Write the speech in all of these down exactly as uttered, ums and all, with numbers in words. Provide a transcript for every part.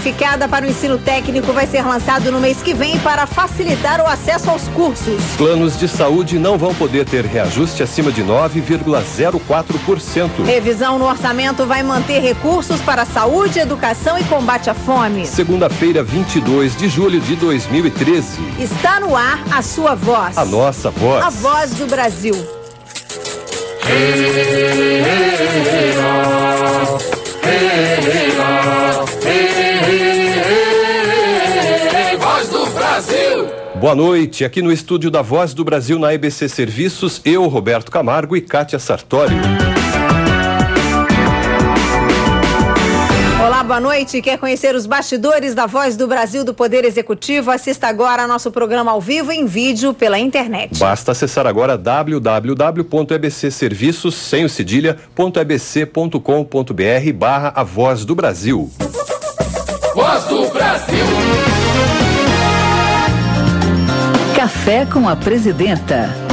unificada para o ensino técnico vai ser lançado no mês que vem para facilitar o acesso aos cursos. Planos de saúde não vão poder ter reajuste acima de nove vírgula zero quatro por cento. Revisão no orçamento vai manter recursos para saúde, educação e combate à fome. Segunda-feira, vinte e dois de julho de dois mil e treze. Está no ar a sua voz. A nossa voz. A voz do Brasil. Voz do Brasil. Boa noite, aqui no estúdio da Voz do Brasil na E B C Serviços, eu, Roberto Camargo e Kátia Sartori. Olá, boa noite. Quer conhecer os bastidores da Voz do Brasil do Poder Executivo? Assista agora nosso programa ao vivo em vídeo pela internet. Basta acessar agora w w w ponto e b c serviços, sem o cedilha, ponto e b c ponto com ponto b r barra a Voz do Brasil. Voz do Brasil. Café com a Presidenta.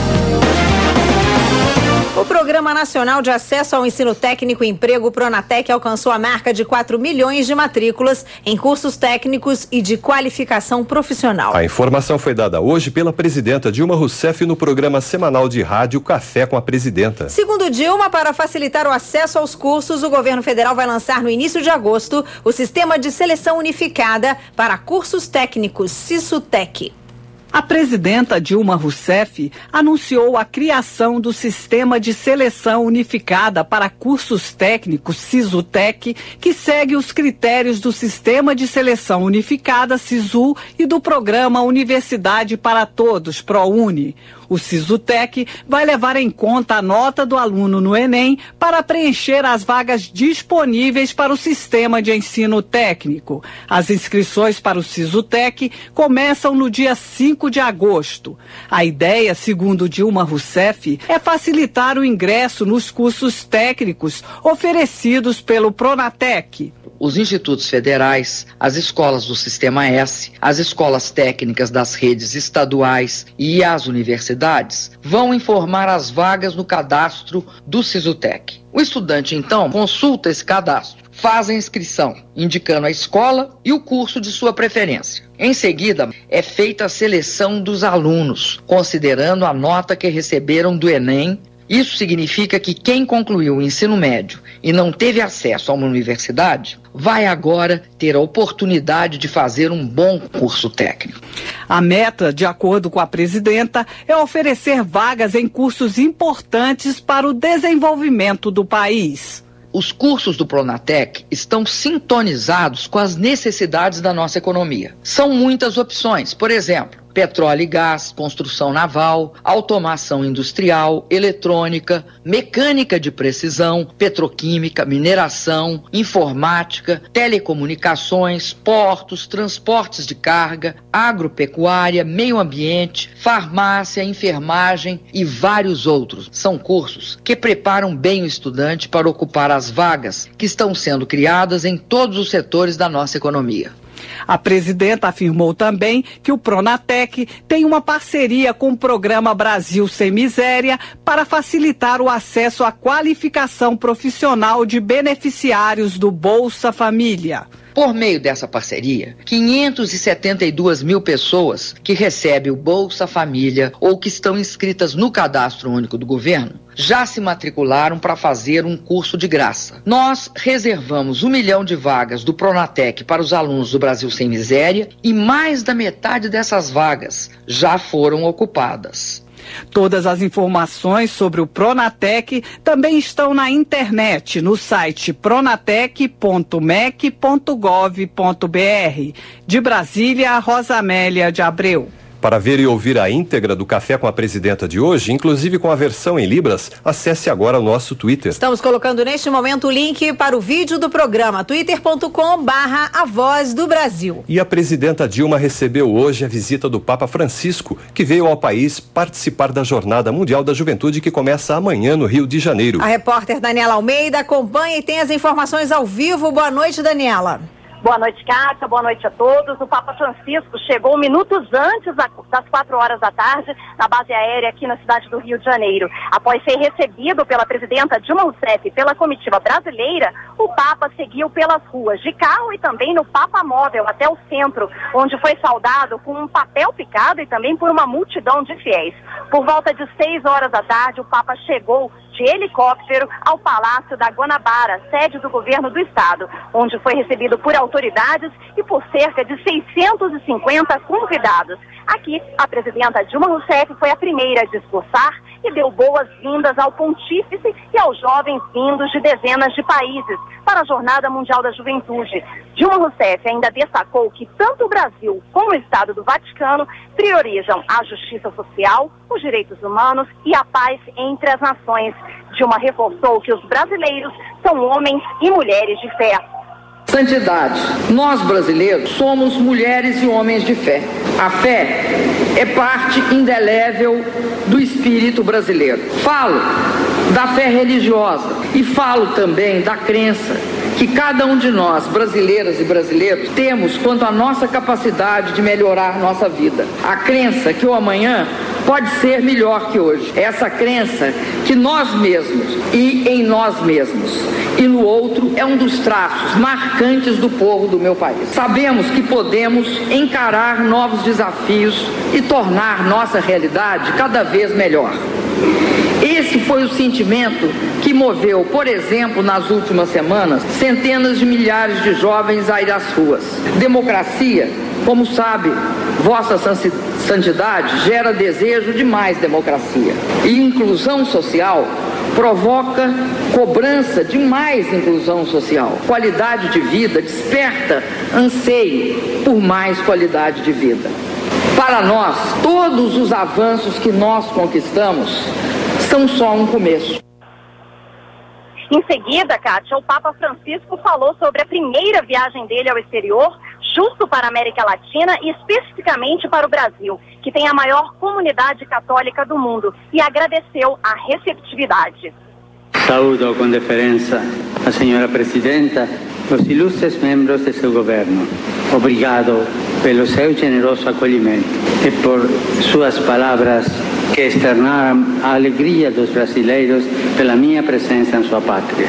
O Programa Nacional de Acesso ao Ensino Técnico e Emprego, Pronatec, alcançou a marca de quatro milhões de matrículas em cursos técnicos e de qualificação profissional. A informação foi dada hoje pela presidenta Dilma Rousseff no programa semanal de rádio Café com a Presidenta. Segundo Dilma, para facilitar o acesso aos cursos, o governo federal vai lançar no início de agosto o Sistema de Seleção Unificada para Cursos Técnicos, SISUTEC. A presidenta Dilma Rousseff anunciou a criação do Sistema de Seleção Unificada para Cursos Técnicos, SISUTEC, que segue os critérios do Sistema de Seleção Unificada, SISU, e do Programa Universidade para Todos, ProUni. O SISUTEC vai levar em conta a nota do aluno no Enem para preencher as vagas disponíveis para o sistema de ensino técnico. As inscrições para o SISUTEC começam no dia cinco de agosto. A ideia, segundo Dilma Rousseff, é facilitar o ingresso nos cursos técnicos oferecidos pelo Pronatec. Os institutos federais, as escolas do Sistema S, as escolas técnicas das redes estaduais e as universidades vão informar as vagas no cadastro do SISUTEC. O estudante, então, consulta esse cadastro, faz a inscrição, indicando a escola e o curso de sua preferência. Em seguida, é feita a seleção dos alunos, considerando a nota que receberam do Enem. Isso significa que quem concluiu o ensino médio e não teve acesso a uma universidade, vai agora ter a oportunidade de fazer um bom curso técnico. A meta, de acordo com a presidenta, é oferecer vagas em cursos importantes para o desenvolvimento do país. Os cursos do Pronatec estão sintonizados com as necessidades da nossa economia. São muitas opções, por exemplo, petróleo e gás, construção naval, automação industrial, eletrônica, mecânica de precisão, petroquímica, mineração, informática, telecomunicações, portos, transportes de carga, agropecuária, meio ambiente, farmácia, enfermagem e vários outros. São cursos que preparam bem o estudante para ocupar as vagas que estão sendo criadas em todos os setores da nossa economia. A presidenta afirmou também que o Pronatec tem uma parceria com o Programa Brasil Sem Miséria para facilitar o acesso à qualificação profissional de beneficiários do Bolsa Família. Por meio dessa parceria, quinhentas e setenta e duas mil pessoas que recebem o Bolsa Família ou que estão inscritas no Cadastro Único do Governo já se matricularam para fazer um curso de graça. Nós reservamos um milhão de vagas do Pronatec para os alunos do Brasil Sem Miséria e mais da metade dessas vagas já foram ocupadas. Todas as informações sobre o Pronatec também estão na internet, no site pronatec ponto mec ponto gov ponto br. De Brasília, Rosa Amélia de Abreu. Para ver e ouvir a íntegra do Café com a Presidenta de hoje, inclusive com a versão em Libras, acesse agora o nosso Twitter. Estamos colocando neste momento o link para o vídeo do programa, twitter ponto com barra a Voz do Brasil. E a presidenta Dilma recebeu hoje a visita do Papa Francisco, que veio ao país participar da Jornada Mundial da Juventude que começa amanhã no Rio de Janeiro. A repórter Daniela Almeida acompanha e tem as informações ao vivo. Boa noite, Daniela. Boa noite, Cátia. Boa noite a todos. O Papa Francisco chegou minutos antes das quatro horas da tarde na base aérea aqui na cidade do Rio de Janeiro. Após ser recebido pela presidenta Dilma Rousseff e pela comitiva brasileira, o Papa seguiu pelas ruas de carro e também no Papa Móvel até o centro, onde foi saudado com um papel picado e também por uma multidão de fiéis. Por volta de seis horas da tarde, o Papa chegou de helicóptero ao Palácio da Guanabara, sede do governo do estado, onde foi recebido por autoridades e por cerca de seiscentos e cinquenta convidados. Aqui, a presidenta Dilma Rousseff foi a primeira a discursar e deu boas-vindas ao pontífice e aos jovens vindos de dezenas de países para a Jornada Mundial da Juventude. Dilma Rousseff ainda destacou que tanto o Brasil como o Estado do Vaticano priorizam a justiça social, os direitos humanos e a paz entre as nações. Dilma reforçou que os brasileiros são homens e mulheres de fé. Santidade. Nós brasileiros somos mulheres e homens de fé. A fé é parte indelével do espírito brasileiro. Falo da fé religiosa e falo também da crença que cada um de nós, brasileiras e brasileiros, temos quanto à nossa capacidade de melhorar nossa vida. A crença que o amanhã pode ser melhor que hoje. Essa crença que nós mesmos e em nós mesmos e no outro é um dos traços marcantes do povo do meu país. Sabemos que podemos encarar novos desafios e tornar nossa realidade cada vez melhor. Esse foi o sentimento que moveu, por exemplo, nas últimas semanas, centenas de milhares de jovens a ir às ruas. Democracia, como sabe, Vossa Santidade, gera desejo de mais democracia. E inclusão social provoca cobrança de mais inclusão social. Qualidade de vida desperta anseio por mais qualidade de vida. Para nós, todos os avanços que nós conquistamos são só um começo. Em seguida, Kátia, o Papa Francisco falou sobre a primeira viagem dele ao exterior, justo para a América Latina e especificamente para o Brasil, que tem a maior comunidade católica do mundo, e agradeceu a receptividade. Saúdo com deferência a senhora presidenta, os ilustres membros de seu governo. Obrigado pelo seu generoso acolhimento e por suas palavras que externaram a alegria dos brasileiros pela minha presença em sua pátria.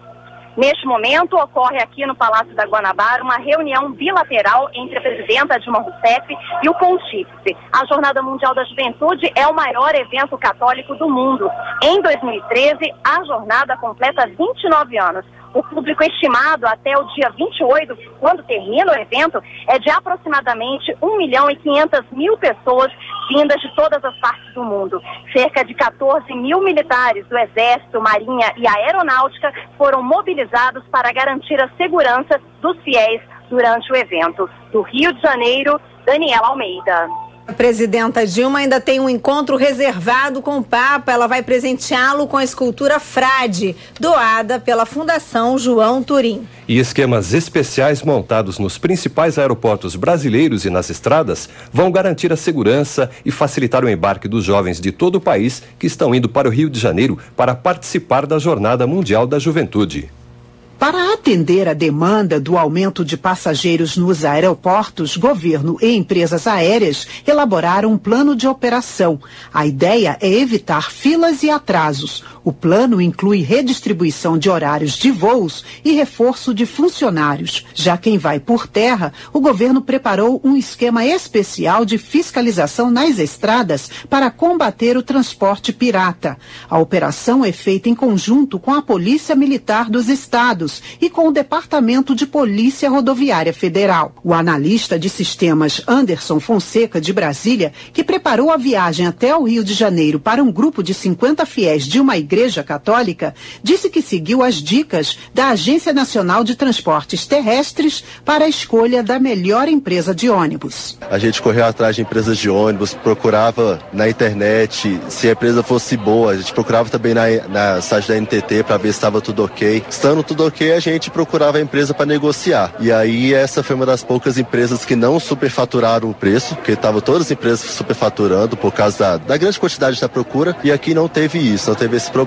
Neste momento, ocorre aqui no Palácio da Guanabara uma reunião bilateral entre a presidenta Dilma Rousseff e o pontífice. A Jornada Mundial da Juventude é o maior evento católico do mundo. Em dois mil e treze, a jornada completa vinte e nove anos. O público estimado até o dia vinte e oito, quando termina o evento, é de aproximadamente um milhão e quinhentas mil pessoas vindas de todas as partes do mundo. Cerca de quatorze mil militares do Exército, Marinha e Aeronáutica foram mobilizados para garantir a segurança dos fiéis durante o evento. Do Rio de Janeiro, Daniela Almeida. A presidenta Dilma ainda tem um encontro reservado com o Papa. Ela vai presenteá-lo com a escultura Frade, doada pela Fundação João Turim. E esquemas especiais montados nos principais aeroportos brasileiros e nas estradas vão garantir a segurança e facilitar o embarque dos jovens de todo o país que estão indo para o Rio de Janeiro para participar da Jornada Mundial da Juventude. Para atender a demanda do aumento de passageiros nos aeroportos, governo e empresas aéreas elaboraram um plano de operação. A ideia é evitar filas e atrasos. O plano inclui redistribuição de horários de voos e reforço de funcionários. Já quem vai por terra, o governo preparou um esquema especial de fiscalização nas estradas para combater o transporte pirata. A operação é feita em conjunto com a Polícia Militar dos Estados e com o Departamento de Polícia Rodoviária Federal. O analista de sistemas Anderson Fonseca, de Brasília, que preparou a viagem até o Rio de Janeiro para um grupo de cinquenta fiéis de uma igreja católica, disse que seguiu as dicas da Agência Nacional de Transportes Terrestres para a escolha da melhor empresa de ônibus. A gente correu atrás de empresas de ônibus, procurava na internet se a empresa fosse boa, a gente procurava também na, na site da N T T para ver se estava tudo ok. Estando tudo ok, a gente procurava a empresa para negociar. E aí essa foi uma das poucas empresas que não superfaturaram o preço, porque estavam todas as empresas superfaturando por causa da, da grande quantidade da procura, e aqui não teve isso, não teve esse problema.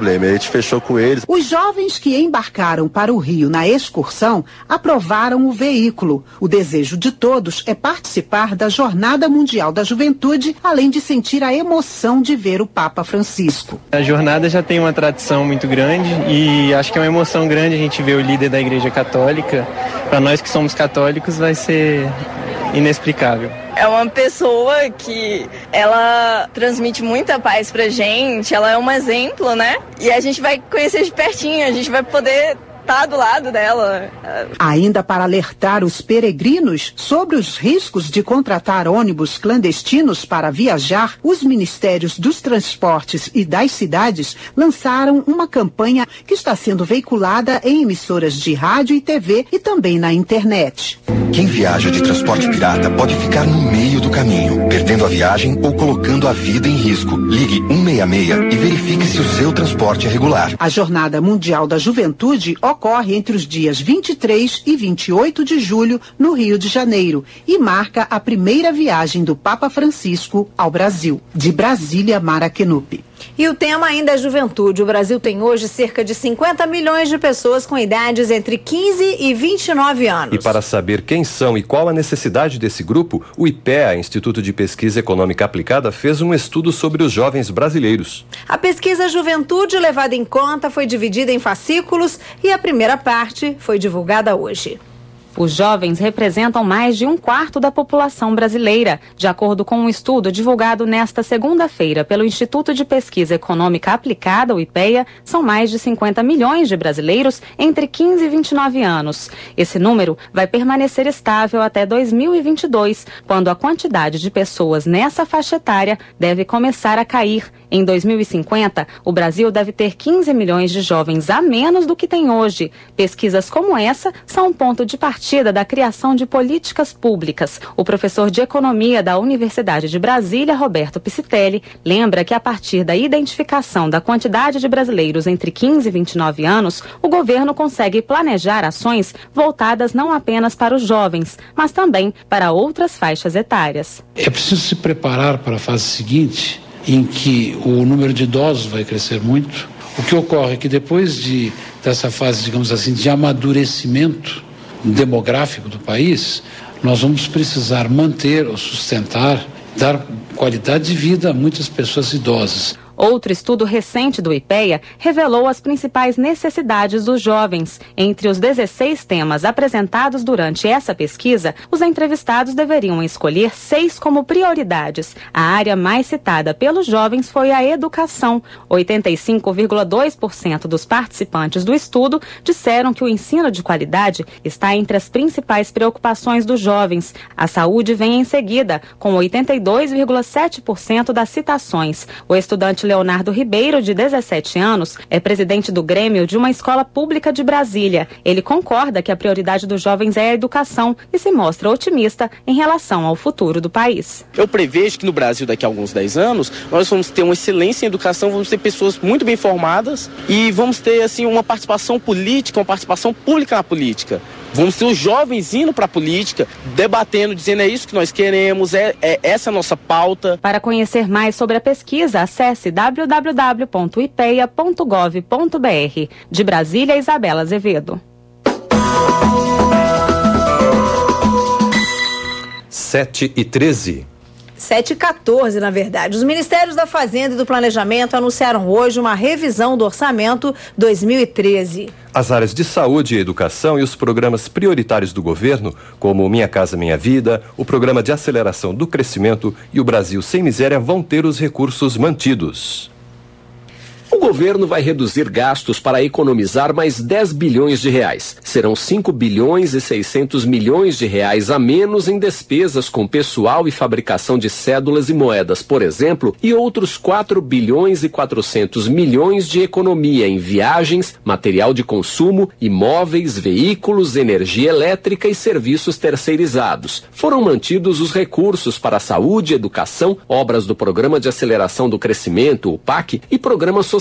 problema. A gente fechou com eles. Os jovens que embarcaram para o Rio na excursão aprovaram o veículo. O desejo de todos é participar da Jornada Mundial da Juventude, além de sentir a emoção de ver o Papa Francisco. A jornada já tem uma tradição muito grande e acho que é uma emoção grande a gente ver o líder da Igreja Católica. Para nós que somos católicos vai ser inexplicável. É uma pessoa que ela transmite muita paz pra gente, ela é um exemplo, né? E a gente vai conhecer de pertinho, a gente vai poder estar do lado dela. Ainda para alertar os peregrinos sobre os riscos de contratar ônibus clandestinos para viajar, os Ministérios dos Transportes e das Cidades lançaram uma campanha que está sendo veiculada em emissoras de rádio e T V e também na internet. Quem viaja de transporte pirata pode ficar no meio do caminho, perdendo a viagem ou colocando a vida em risco. Ligue um seis seis e verifique se o seu transporte é regular. A Jornada Mundial da Juventude ocorre entre os dias vinte e três e vinte e oito de julho no Rio de Janeiro e marca a primeira viagem do Papa Francisco ao Brasil. De Brasília, Mara Kenupi. E o tema ainda é juventude. O Brasil tem hoje cerca de cinquenta milhões de pessoas com idades entre quinze e vinte e nove anos. E para saber quem são e qual a necessidade desse grupo, o I P E A, Instituto de Pesquisa Econômica Aplicada, fez um estudo sobre os jovens brasileiros. A pesquisa Juventude levada em conta foi dividida em fascículos e a primeira parte foi divulgada hoje. Os jovens representam mais de um quarto da população brasileira, de acordo com um estudo divulgado nesta segunda-feira pelo Instituto de Pesquisa Econômica Aplicada, o I P E A. São mais de cinquenta milhões de brasileiros entre quinze e vinte e nove anos. Esse número vai permanecer estável até dois mil e vinte e dois, quando a quantidade de pessoas nessa faixa etária deve começar a cair. Em dois mil e cinquenta, o Brasil deve ter quinze milhões de jovens a menos do que tem hoje. Pesquisas como essa são um ponto de partida da criação de políticas públicas. O professor de Economia da Universidade de Brasília, Roberto Piscitelli, lembra que a partir da identificação da quantidade de brasileiros entre quinze e vinte e nove anos, o governo consegue planejar ações voltadas não apenas para os jovens, mas também para outras faixas etárias. É preciso se preparar para a fase seguinte, em que o número de idosos vai crescer muito. O que ocorre é que depois de, dessa fase, digamos assim, de amadurecimento demográfico do país, nós vamos precisar manter ou sustentar, dar qualidade de vida a muitas pessoas idosas. Outro estudo recente do I P E A revelou as principais necessidades dos jovens. Entre os dezesseis temas apresentados durante essa pesquisa, os entrevistados deveriam escolher seis como prioridades. A área mais citada pelos jovens foi a educação. oitenta e cinco vírgula dois por cento dos participantes do estudo disseram que o ensino de qualidade está entre as principais preocupações dos jovens. A saúde vem em seguida, com oitenta e dois vírgula sete por cento das citações. O estudante Leonardo Ribeiro, de dezessete anos, é presidente do Grêmio de uma escola pública de Brasília. Ele concorda que a prioridade dos jovens é a educação e se mostra otimista em relação ao futuro do país. Eu prevejo que no Brasil, daqui a alguns dez anos, nós vamos ter uma excelência em educação, vamos ter pessoas muito bem formadas e vamos ter assim, uma participação política, uma participação pública na política. Vamos ter os jovens indo para a política, debatendo, dizendo é isso que nós queremos, é, é essa a nossa pauta. Para conhecer mais sobre a pesquisa, acesse w w w ponto i p e a ponto gov ponto b r. De Brasília, Isabela Azevedo. sete e treze. sete e quatorze, na verdade. Os Ministérios da Fazenda e do Planejamento anunciaram hoje uma revisão do orçamento dois mil e treze. As áreas de saúde e educação e os programas prioritários do governo, como o Minha Casa Minha Vida, o Programa de Aceleração do Crescimento e o Brasil Sem Miséria, vão ter os recursos mantidos. O governo vai reduzir gastos para economizar mais dez bilhões de reais. Serão cinco bilhões e seiscentos milhões de reais a menos em despesas com pessoal e fabricação de cédulas e moedas, por exemplo, e outros quatro bilhões e quatrocentos milhões de economia em viagens, material de consumo, imóveis, veículos, energia elétrica e serviços terceirizados. Foram mantidos os recursos para saúde, educação, obras do Programa de Aceleração do Crescimento, o P A C, e programas sociais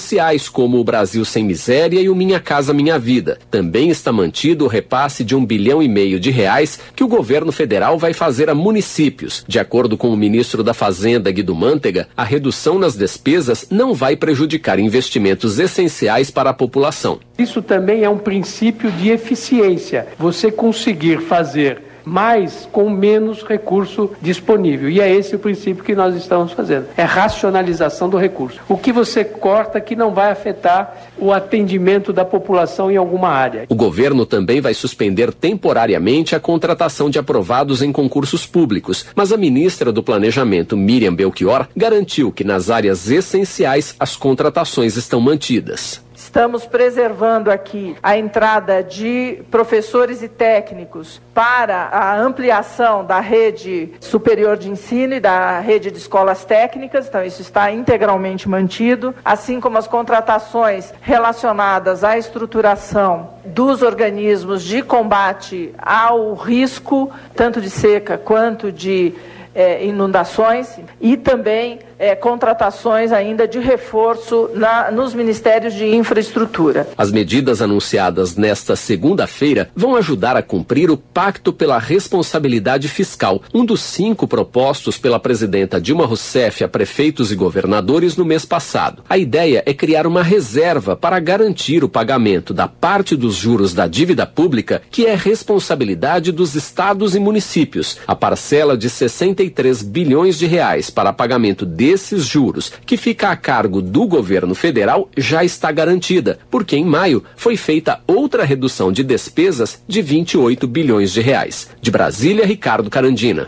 sociais, como o Brasil Sem Miséria e o Minha Casa Minha Vida. Também está mantido o repasse de um bilhão e meio de reais que o governo federal vai fazer a municípios. De acordo com o ministro da Fazenda, Guido Mantega, a redução nas despesas não vai prejudicar investimentos essenciais para a população. Isso também é um princípio de eficiência. Você conseguir fazer mais com menos recurso disponível. E é esse o princípio que nós estamos fazendo. É racionalização do recurso. O que você corta que não vai afetar o atendimento da população em alguma área. O governo também vai suspender temporariamente a contratação de aprovados em concursos públicos, mas a ministra do Planejamento, Miriam Belchior, garantiu que nas áreas essenciais as contratações estão mantidas. Estamos preservando aqui a entrada de professores e técnicos para a ampliação da rede superior de ensino e da rede de escolas técnicas, então isso está integralmente mantido, assim como as contratações relacionadas à estruturação dos organismos de combate ao risco, tanto de seca quanto de É, inundações e também é, contratações ainda de reforço na, nos ministérios de infraestrutura. As medidas anunciadas nesta segunda-feira vão ajudar a cumprir o Pacto pela Responsabilidade Fiscal, um dos cinco propostos pela presidenta Dilma Rousseff a prefeitos e governadores no mês passado. A ideia é criar uma reserva para garantir o pagamento da parte dos juros da dívida pública, que é responsabilidade dos estados e municípios. A parcela de sessenta e três bilhões de reais para pagamento desses juros, que fica a cargo do governo federal, já está garantida, porque em maio foi feita outra redução de despesas de vinte e oito bilhões de reais. De Brasília, Ricardo Carandina.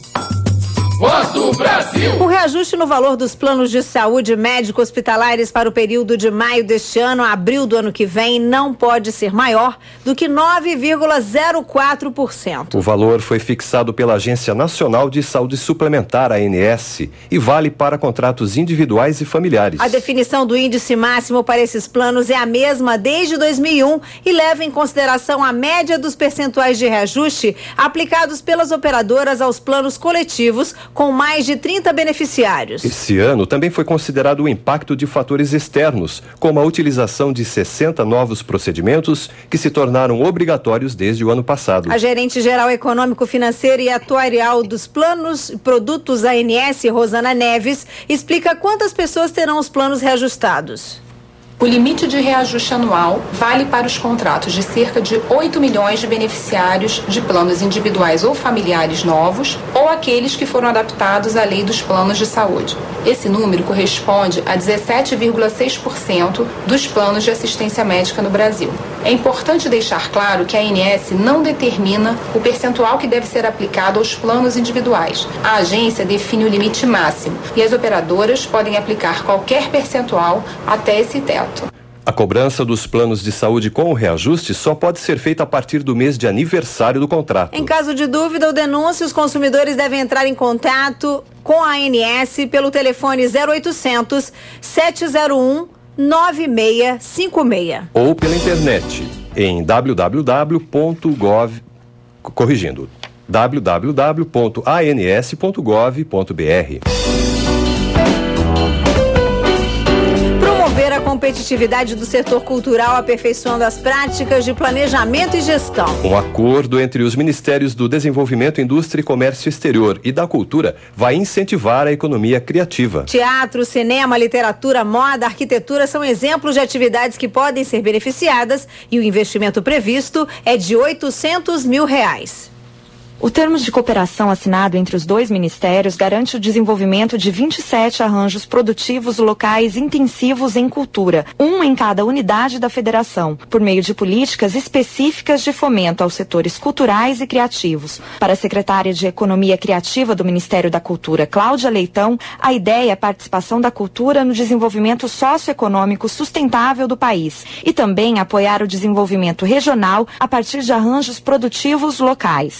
Voz do Brasil. O reajuste no valor dos planos de saúde médico-hospitalares para o período de maio deste ano a abril do ano que vem não pode ser maior do que nove vírgula zero quatro por cento. O valor foi fixado pela Agência Nacional de Saúde Suplementar, A N S, e vale para contratos individuais e familiares. A definição do índice máximo para esses planos é a mesma desde dois mil e um e leva em consideração a média dos percentuais de reajuste aplicados pelas operadoras aos planos coletivos, com mais de trinta beneficiários. Esse ano também foi considerado o impacto de fatores externos, como a utilização de sessenta novos procedimentos que se tornaram obrigatórios desde o ano passado. A gerente geral econômico-financeira e atuarial dos planos e produtos A N S, Rosana Neves, explica quantas pessoas terão os planos reajustados. O limite de reajuste anual vale para os contratos de cerca de oito milhões de beneficiários de planos individuais ou familiares novos ou aqueles que foram adaptados à lei dos planos de saúde. Esse número corresponde a dezessete vírgula seis por cento dos planos de assistência médica no Brasil. É importante deixar claro que a A N S não determina o percentual que deve ser aplicado aos planos individuais. A agência define o limite máximo e as operadoras podem aplicar qualquer percentual até esse teto. A cobrança dos planos de saúde com o reajuste só pode ser feita a partir do mês de aniversário do contrato. Em caso de dúvida ou denúncia, os consumidores devem entrar em contato com a A N S pelo telefone zero oitocentos, sete zero um, nove seis cinco seis. Ou pela internet em www ponto gov, corrigindo, w w w ponto a n s ponto gov ponto b r. Promover a competitividade do setor cultural aperfeiçoando as práticas de planejamento e gestão. Um acordo entre os Ministérios do Desenvolvimento, Indústria e Comércio Exterior e da Cultura vai incentivar a economia criativa. Teatro, cinema, literatura, moda, arquitetura são exemplos de atividades que podem ser beneficiadas e o investimento previsto é de oitocentos mil reais. O termo de cooperação assinado entre os dois ministérios garante o desenvolvimento de vinte e sete arranjos produtivos locais intensivos em cultura, um em cada unidade da federação, por meio de políticas específicas de fomento aos setores culturais e criativos. Para a secretária de Economia Criativa do Ministério da Cultura, Cláudia Leitão, a ideia é a participação da cultura no desenvolvimento socioeconômico sustentável do país e também apoiar o desenvolvimento regional a partir de arranjos produtivos locais. Temos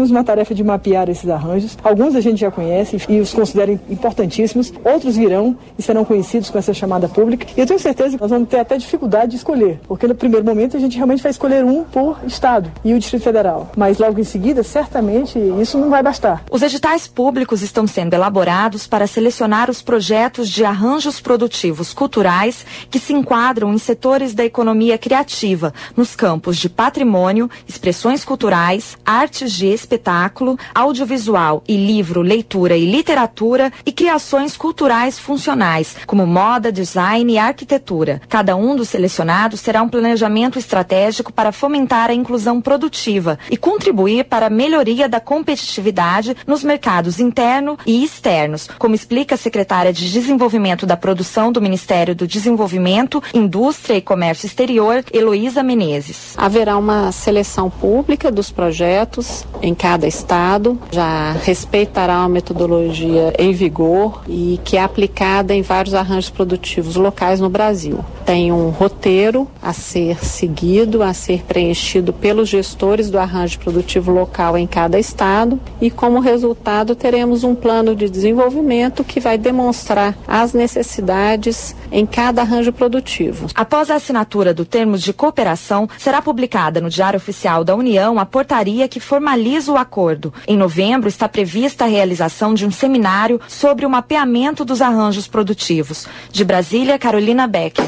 temos uma tarefa de mapear esses arranjos. Alguns a gente já conhece e os considera importantíssimos, outros virão e serão conhecidos com essa chamada pública. E eu tenho certeza que nós vamos ter até dificuldade de escolher, porque no primeiro momento a gente realmente vai escolher um por estado e o Distrito Federal. Mas logo em seguida, certamente, isso não vai bastar. Os editais públicos estão sendo elaborados para selecionar os projetos de arranjos produtivos culturais que se enquadram em setores da economia criativa, nos campos de patrimônio, expressões culturais, artes de espetáculo, audiovisual e livro, leitura e literatura e criações culturais funcionais, como moda, design e arquitetura. Cada um dos selecionados terá um planejamento estratégico para fomentar a inclusão produtiva e contribuir para a melhoria da competitividade nos mercados interno e externos, como explica a secretária de Desenvolvimento da Produção do Ministério do Desenvolvimento, Indústria e Comércio Exterior, Heloísa Menezes. Haverá uma seleção pública dos projetos em cada estado, já respeitará uma metodologia em vigor e que é aplicada em vários arranjos produtivos locais no Brasil. Tem um roteiro a ser seguido, a ser preenchido pelos gestores do arranjo produtivo local em cada estado e, como resultado, teremos um plano de desenvolvimento que vai demonstrar as necessidades em cada arranjo produtivo. Após a assinatura do termo de cooperação, será publicada no Diário Oficial da União a portaria que formaliza o acordo. Em novembro, está prevista a realização de um seminário sobre o mapeamento dos arranjos produtivos. De Brasília, Carolina Becker.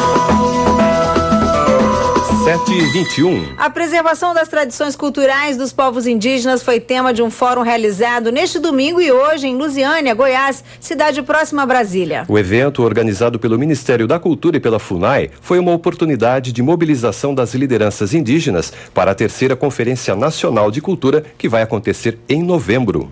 sete e vinte e um. A preservação das tradições culturais dos povos indígenas foi tema de um fórum realizado neste domingo e hoje em Lusiânia, Goiás, cidade próxima a Brasília. O evento, organizado pelo Ministério da Cultura e pela FUNAI, foi uma oportunidade de mobilização das lideranças indígenas para a terceira Conferência Nacional de Cultura, que vai acontecer em novembro.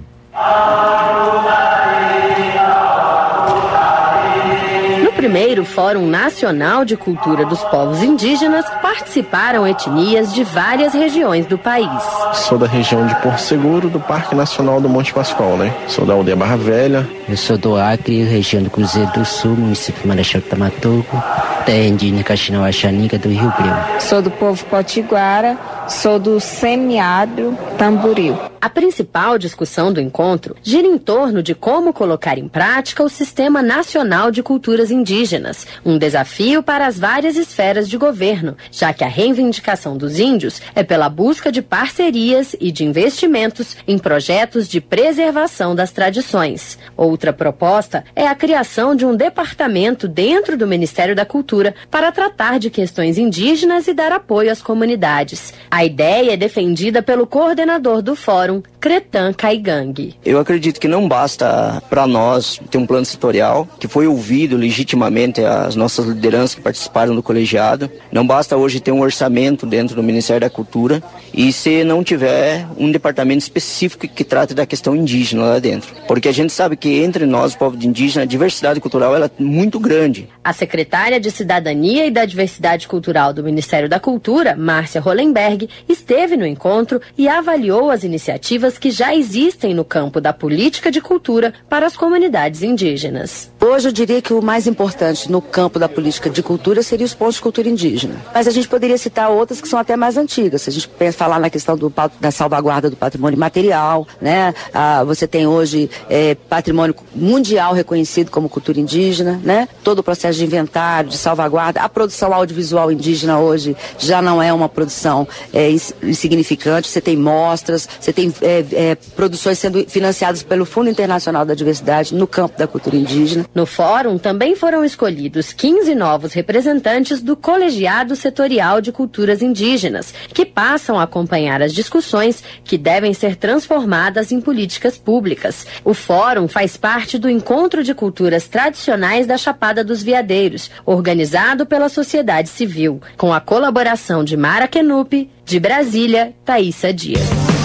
No primeiro Fórum Nacional de Cultura dos Povos Indígenas, participaram etnias de várias regiões do país. Sou da região de Porto Seguro, do Parque Nacional do Monte Pascoal, né? Sou da aldeia Barra Velha. Eu sou do Acre, região do Cruzeiro do Sul, município de Marechal Tamatoco, terra indígena Caxinau-Axanica do Rio Breu. Sou do povo potiguara, sou do semiárido Tamboril. A principal discussão do encontro gira em torno de como colocar em prática o Sistema Nacional de Culturas Indígenas, um desafio para as várias esferas de governo, já que a reivindicação dos índios é pela busca de parcerias e de investimentos em projetos de preservação das tradições. Outra proposta é a criação de um departamento dentro do Ministério da Cultura para tratar de questões indígenas e dar apoio às comunidades. A ideia é defendida pelo coordenador do fórum, Cretan Caigangue. Eu acredito que não basta para nós ter um plano setorial que foi ouvido legitimamente as nossas lideranças que participaram do colegiado. Não basta hoje ter um orçamento dentro do Ministério da Cultura e se não tiver um departamento específico que trate da questão indígena lá dentro. Porque a gente sabe que entre nós, o povo indígena, a diversidade cultural ela é muito grande. A secretária de Cidadania e da Diversidade Cultural do Ministério da Cultura, Márcia Hollenberg, esteve no encontro e avaliou as iniciativas que já existem no campo da política de cultura para as comunidades indígenas. Hoje eu diria que o mais importante no campo da política de cultura seria os pontos de cultura indígena. Mas a gente poderia citar outras que são até mais antigas. Se a gente pensa, falar na questão do, da salvaguarda do patrimônio material, né? Ah, você tem hoje é, patrimônio mundial reconhecido como cultura indígena, né? Todo o processo de inventário, de salvaguarda. A produção audiovisual indígena hoje já não é uma produção é, insignificante. Você tem mostras, você tem é, é, produções sendo financiadas pelo Fundo Internacional da Diversidade no campo da cultura indígena. No fórum também foram escolhidos quinze novos representantes do Colegiado Setorial de Culturas Indígenas, que passam a acompanhar as discussões que devem ser transformadas em políticas públicas. O fórum faz parte do Encontro de Culturas Tradicionais da Chapada dos Veadeiros, organizado pela sociedade civil, com a colaboração de Mara Kenup, de Brasília, Thaísa Dias.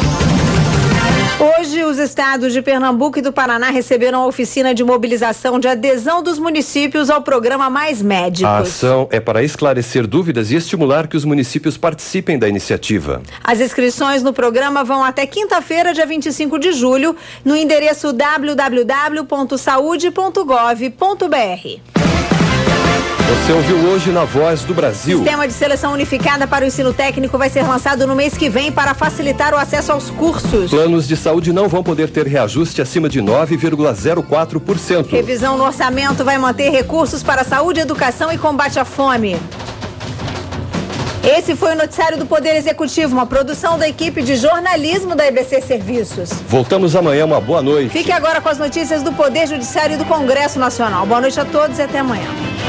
Hoje, os estados de Pernambuco e do Paraná receberam a oficina de mobilização de adesão dos municípios ao programa Mais Médicos. A ação é para esclarecer dúvidas e estimular que os municípios participem da iniciativa. As inscrições no programa vão até quinta-feira, dia vinte e cinco de julho, no endereço w w w ponto saude ponto gov ponto b r. Você ouviu hoje na Voz do Brasil. Sistema de seleção unificada para o ensino técnico vai ser lançado no mês que vem para facilitar o acesso aos cursos. Planos de saúde não vão poder ter reajuste acima de nove vírgula zero quatro por cento. Revisão no orçamento vai manter recursos para saúde, educação e combate à fome. Esse foi o noticiário do Poder Executivo, uma produção da equipe de jornalismo da E B C Serviços. Voltamos amanhã, uma boa noite. Fique agora com as notícias do Poder Judiciário e do Congresso Nacional. Boa noite a todos e até amanhã.